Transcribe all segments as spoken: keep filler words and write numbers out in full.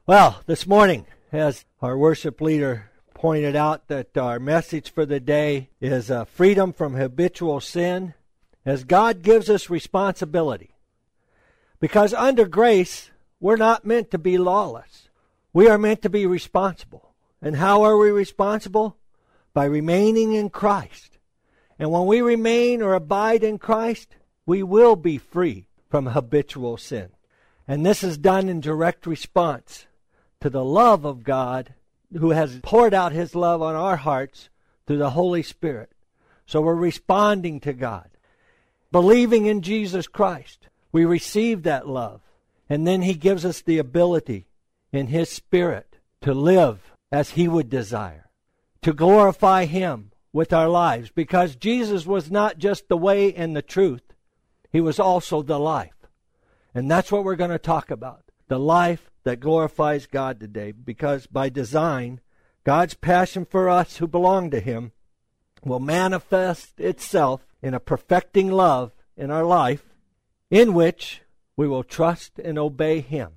Well, this morning, as our worship leader pointed out, that our message for the day is uh, freedom from habitual sin, as God gives us responsibility. Because under grace, we're not meant to be lawless. We are meant to be responsible. And how are we responsible? By remaining in Christ. And when we remain or abide in Christ, we will be free from habitual sin. And this is done in direct response to the love of God, who has poured out His love on our hearts through the Holy Spirit. So we're responding to God. Believing in Jesus Christ, we receive that love. And then He gives us the ability in His Spirit to live as He would desire, to glorify Him with our lives. Because Jesus was not just the way and the truth, He was also the life. And that's what we're going to talk about, the life that glorifies God today, because by design, God's passion for us who belong to Him will manifest itself in a perfecting love in our life, in which we will trust and obey Him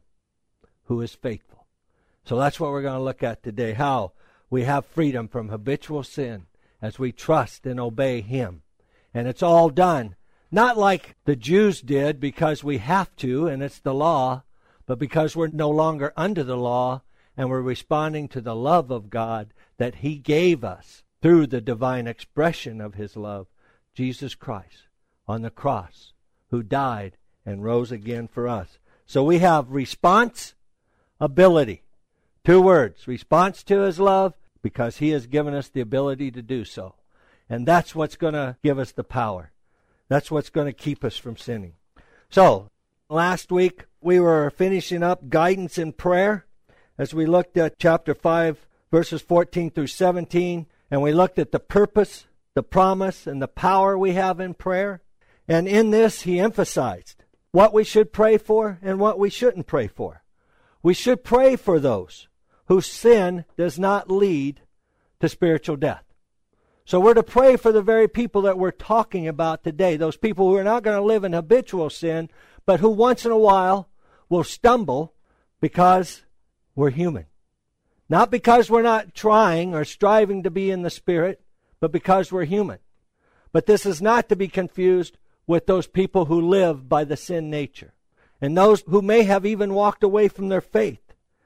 who is faithful. So that's what we're going to look at today, how we have freedom from habitual sin as we trust and obey Him. And it's all done, not like the Jews did because we have to and it's the law, but because we're no longer under the law and we're responding to the love of God that He gave us through the divine expression of His love, Jesus Christ on the cross, who died and rose again for us. So we have response ability. Two words, response to His love, because He has given us the ability to do so. And that's what's going to give us the power. That's what's going to keep us from sinning. So, last week, we were finishing up guidance in prayer as we looked at chapter five, verses fourteen through seventeen, and we looked at the purpose, the promise, and the power we have in prayer. And in this, he emphasized what we should pray for and what we shouldn't pray for. We should pray for those whose sin does not lead to spiritual death. So we're to pray for the very people that we're talking about today, those people who are not going to live in habitual sin, but who once in a while will stumble because we're human. Not because we're not trying or striving to be in the Spirit, but because we're human. But this is not to be confused with those people who live by the sin nature, and those who may have even walked away from their faith,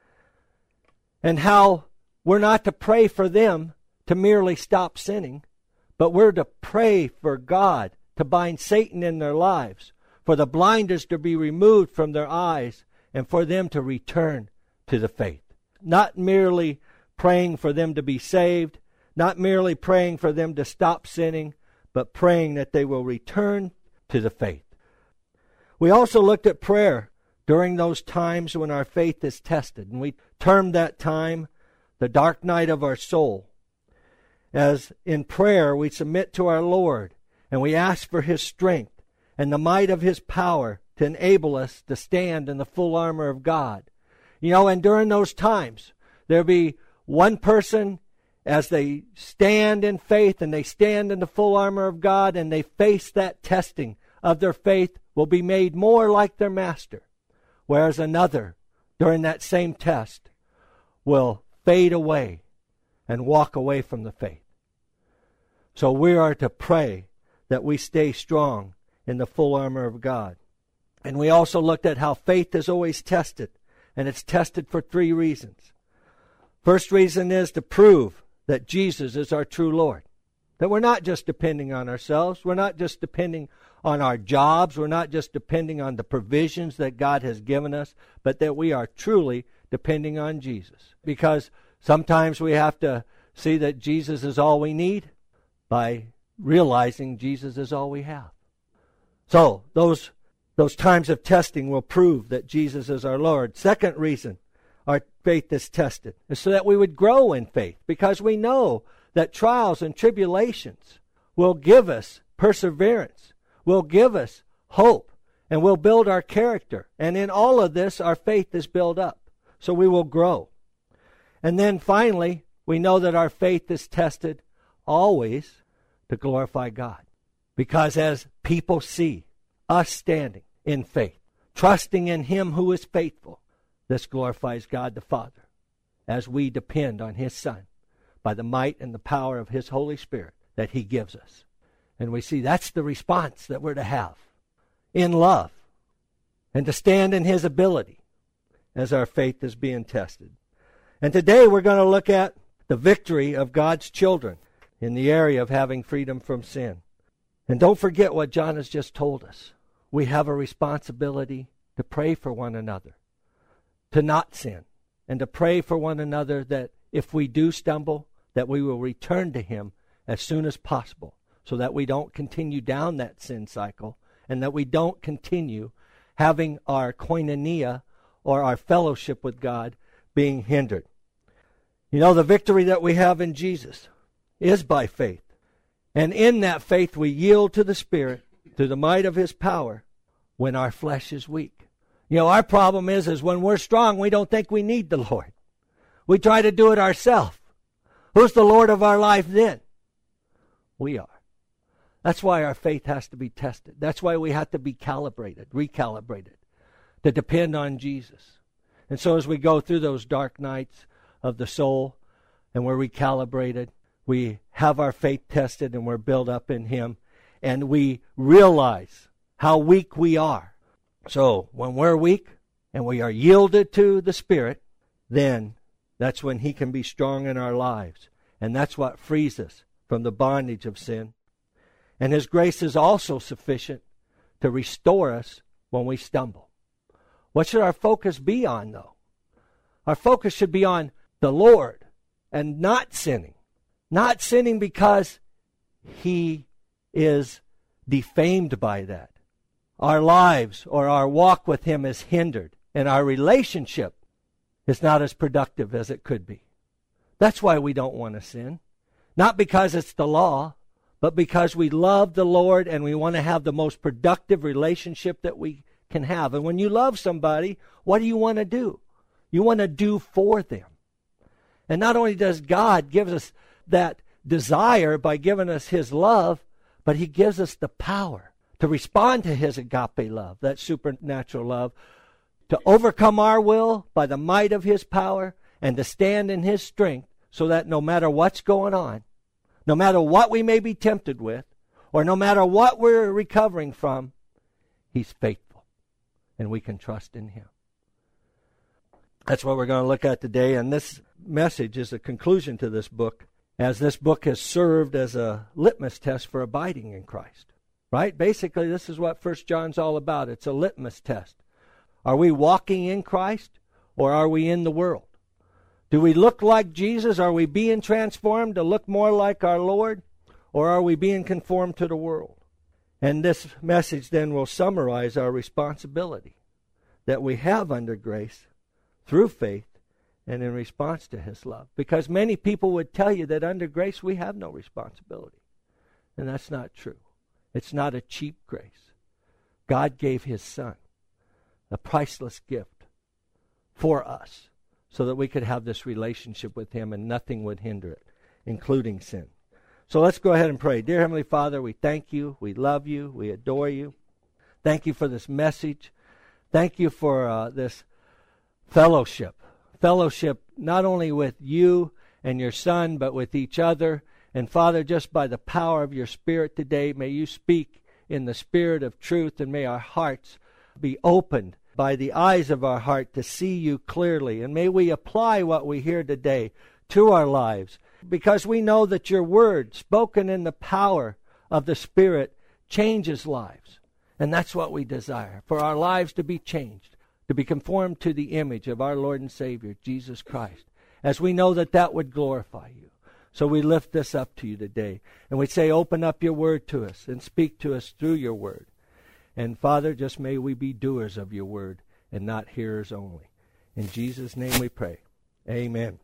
and how we're not to pray for them to merely stop sinning, but we're to pray for God to bind Satan in their lives, for the blinders to be removed from their eyes, and for them to return to the faith. Not merely praying for them to be saved, not merely praying for them to stop sinning, but praying that they will return to the faith. We also looked at prayer during those times when our faith is tested, and we termed that time the dark night of our soul. As in prayer we submit to our Lord, and we ask for His strength and the might of His power to enable us to stand in the full armor of God. You know, and during those times, there'll be one person as they stand in faith and they stand in the full armor of God and they face that testing of their faith will be made more like their master. Whereas another, during that same test, will fade away and walk away from the faith. So we are to pray that we stay strong in the full armor of God. And we also looked at how faith is always tested. And it's tested for three reasons. First reason is to prove that Jesus is our true Lord. That we're not just depending on ourselves. We're not just depending on our jobs. We're not just depending on the provisions that God has given us. But that we are truly depending on Jesus. Because sometimes we have to see that Jesus is all we need by realizing Jesus is all we have. So those those times of testing will prove that Jesus is our Lord. Second reason our faith is tested is so that we would grow in faith, because we know that trials and tribulations will give us perseverance, will give us hope, and will build our character. And in all of this, our faith is built up, so we will grow. And then finally, we know that our faith is tested always to glorify God. Because as people see us standing in faith, trusting in Him who is faithful, This glorifies God the Father as we depend on His Son by the might and the power of His Holy Spirit that He gives us. And we see that's the response that we're to have in love and to stand in His ability as our faith is being tested. And today we're going to look at the victory of God's children in the area of having freedom from sin. And don't forget what John has just told us. We have a responsibility to pray for one another, to not sin, and to pray for one another that if we do stumble, that we will return to Him as soon as possible, so that we don't continue down that sin cycle, and that we don't continue having our koinonia, or our fellowship with God, being hindered. You know, the victory that we have in Jesus is by faith. And in that faith we yield to the Spirit, to the might of His power, when our flesh is weak. You know, our problem is, is when we're strong, we don't think we need the Lord. We try to do it ourselves. Who's the Lord of our life then? We are. That's why our faith has to be tested. That's why we have to be calibrated, recalibrated, to depend on Jesus. And so as we go through those dark nights of the soul and we're recalibrated, we have our faith tested and we're built up in Him, and we realize how weak we are. So when we're weak and we are yielded to the Spirit, then that's when He can be strong in our lives. And that's what frees us from the bondage of sin. And His grace is also sufficient to restore us when we stumble. What should our focus be on, though? Our focus should be on the Lord and not sinning. Not sinning because He is defamed by that. Our lives or our walk with Him is hindered, and our relationship is not as productive as it could be. That's why we don't want to sin. Not because it's the law, but because we love the Lord and we want to have the most productive relationship that we can have. And when you love somebody, what do you want to do? You want to do for them. And not only does God give us that desire by giving us His love, but He gives us the power to respond to His agape love, that supernatural love, to overcome our will by the might of His power, and to stand in His strength, so that no matter what's going on, no matter what we may be tempted with, or no matter what we're recovering from, He's faithful, and we can trust in Him. That's what we're going to look at today, and this message is a conclusion to this book, as this book has served as a litmus test for abiding in Christ. Right? Basically, this is what First John's all about. It's a litmus test. Are we walking in Christ, or are we in the world? Do we look like Jesus? Are we being transformed to look more like our Lord? Or are we being conformed to the world? And this message then will summarize our responsibility that we have under grace through faith and in response to His love. Because many people would tell you that under grace we have no responsibility. And that's not true. It's not a cheap grace. God gave His Son, a priceless gift for us, so that we could have this relationship with Him and nothing would hinder it, including sin. So let's go ahead and pray. Dear Heavenly Father, we thank You, we love You, we adore You. Thank You for this message. Thank You for uh, this fellowship. Fellowship not only with You and Your Son, but with each other. And Father, just by the power of Your Spirit today, may You speak in the Spirit of truth, and may our hearts be opened by the eyes of our heart to see You clearly. And may we apply what we hear today to our lives, because we know that Your word, spoken in the power of the Spirit, changes lives. And that's what we desire, for our lives to be changed, to be conformed to the image of our Lord and Savior, Jesus Christ, as we know that that would glorify You. So we lift this up to You today, and we say, open up Your word to us and speak to us through Your word. And Father, just may we be doers of Your word and not hearers only. In Jesus' name we pray. Amen.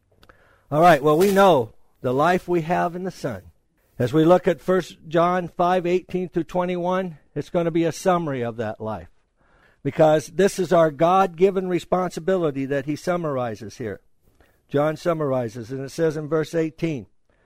All right, well, we know the life we have in the Son. As we look at First John five, eighteen through twenty-one, it's going to be a summary of that life, because this is our God-given responsibility that he summarizes here. John summarizes, and it says in verse eighteen,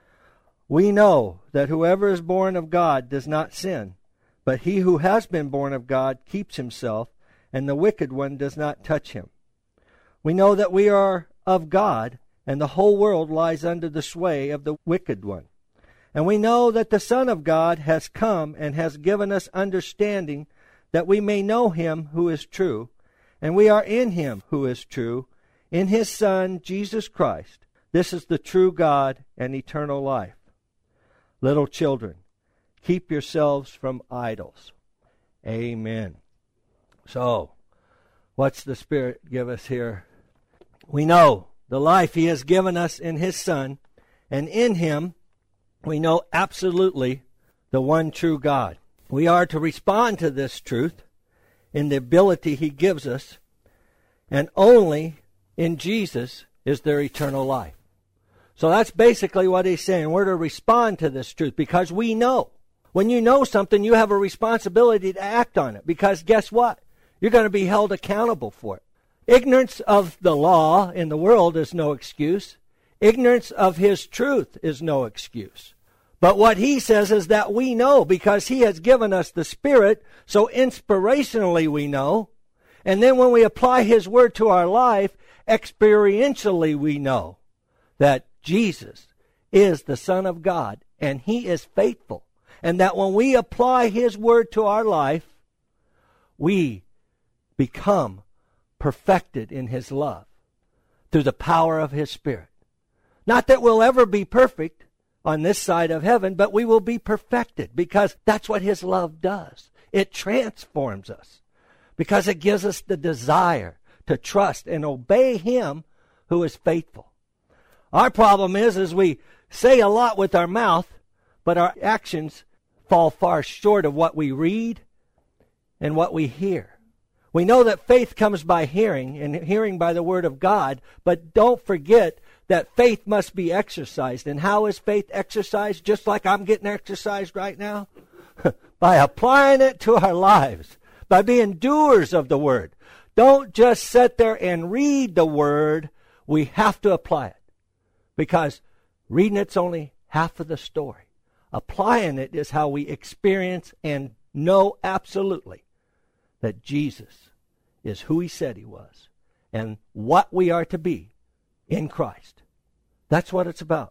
"We know that whoever is born of God does not sin, but he who has been born of God keeps himself, and the wicked one does not touch him. We know that we are of God, and the whole world lies under the sway of the wicked one. And we know that the Son of God has come and has given us understanding that we may know him who is true, and we are in him who is true, in his Son, Jesus Christ. This is the true God and eternal life. Little children, keep yourselves from idols. Amen. So, what's the Spirit give us here? We know the life he has given us in his Son, and in him we know absolutely the one true God. We are to respond to this truth in the ability he gives us, and only in Jesus is there eternal life. So that's basically what he's saying. We're to respond to this truth because we know. When you know something, you have a responsibility to act on it, because guess what? You're going to be held accountable for it. Ignorance of the law in the world is no excuse. Ignorance of his truth is no excuse. But what he says is that we know because he has given us the Spirit, so inspirationally we know. And then when we apply his word to our life, experientially we know that Jesus is the Son of God and he is faithful. And that when we apply his word to our life, we become perfected in his love through the power of his Spirit. Not that we'll ever be perfect on this side of heaven, but we will be perfected because that's what his love does. It transforms us because it gives us the desire to trust and obey him who is faithful. Our problem is, is we say a lot with our mouth, but our actions fall far short of what we read and what we hear. We know that faith comes by hearing, and hearing by the word of God, but don't forget that faith must be exercised. And how is faith exercised? Just like I'm getting exercised right now? By applying it to our lives, by being doers of the word. Don't just sit there and read the word. We have to apply it, because reading it's only half of the story. Applying it is how we experience and know absolutely that Jesus is who he said he was and what we are to be in Christ. That's what it's about.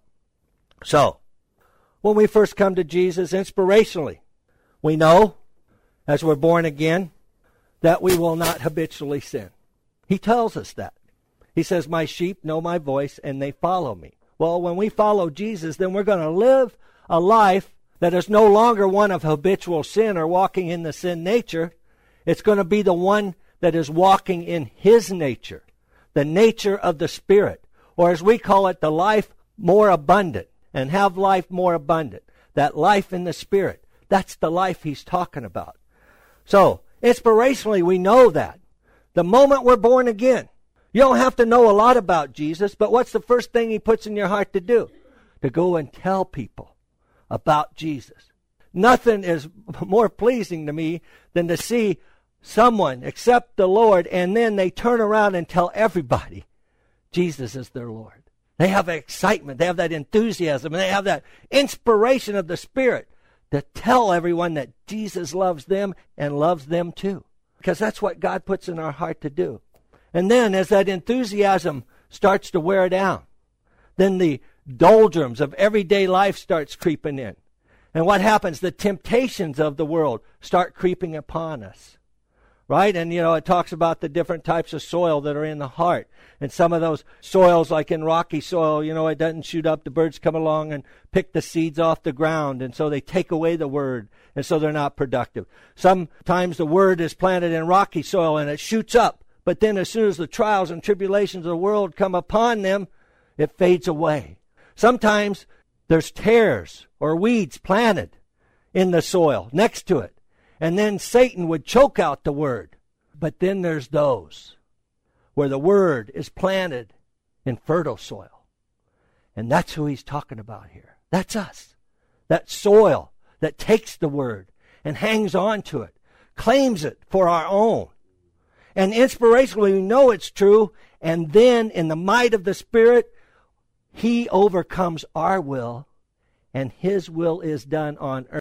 So, when we first come to Jesus inspirationally, we know, as we're born again, that we will not habitually sin. He tells us that. He says, my sheep know my voice and they follow me. Well, when we follow Jesus, then we're going to live a life that is no longer one of habitual sin or walking in the sin nature. It's going to be the one that is walking in his nature, the nature of the Spirit, or as we call it, the life more abundant, and have life more abundant. That life in the Spirit, that's the life he's talking about. So, inspirationally, we know that. The moment we're born again, you don't have to know a lot about Jesus, but what's the first thing he puts in your heart to do? To go and tell people about Jesus. Nothing is more pleasing to me than to see someone accept the Lord and then they turn around and tell everybody Jesus is their Lord. They have excitement, they have that enthusiasm, and they have that inspiration of the Spirit to tell everyone that Jesus loves them and loves them too. Because that's what God puts in our heart to do. And then as that enthusiasm starts to wear down, then the doldrums of everyday life starts creeping in. And what happens? The temptations of the world start creeping upon us. Right? And, you know, it talks about the different types of soil that are in the heart. And some of those soils, like in rocky soil, you know, it doesn't shoot up. The birds come along and pick the seeds off the ground. And so they take away the word. And so they're not productive. Sometimes the word is planted in rocky soil and it shoots up. But then as soon as the trials and tribulations of the world come upon them, it fades away. Sometimes there's tares or weeds planted in the soil next to it. And then Satan would choke out the word. But then there's those where the word is planted in fertile soil. And that's who he's talking about here. That's us. That soil that takes the word and hangs on to it, claims it for our own. And inspirationally, we know it's true. And then in the might of the Spirit, he overcomes our will, and his will is done on earth